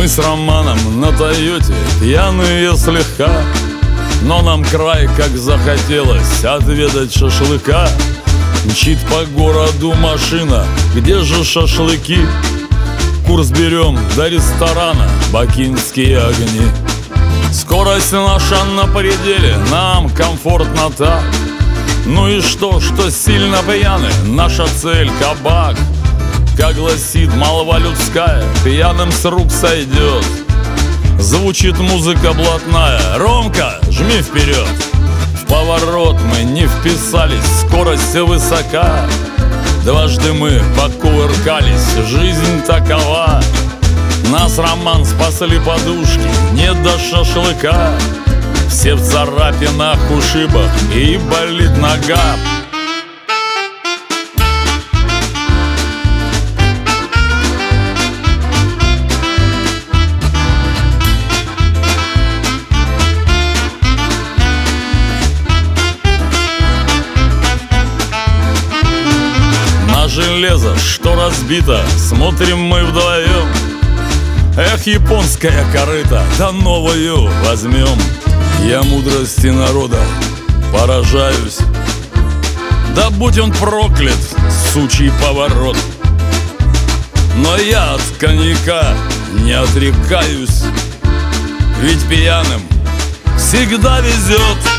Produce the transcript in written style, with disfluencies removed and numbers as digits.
с Романом на Тойоте, пьяные слегка, но нам край как захотелось отведать шашлыка. Мчит по городу машина, где же шашлыки? Курс берем до ресторана, бакинские огни. Скорость наша на пределе, нам комфортно так. Ну и что сильно пьяны, наша цель кабак. Как гласит молва людская, пьяным с рук сойдет. Звучит музыка блатная, Ромка, жми вперед. В поворот мы не вписались, скорость высока. Дважды мы покувыркались, жизнь такова. Нас, Роман, спасли подушки, не до шашлыка. Все в царапинах, ушибах, и болит нога. На железо, что разбито, смотрим мы вдвоем. Эх, японская корыта, да новую возьмем. Я мудрости народа поражаюсь, да будь он проклят, сучий поворот. Но я от коньяка не отрекаюсь, ведь пьяным всегда везет.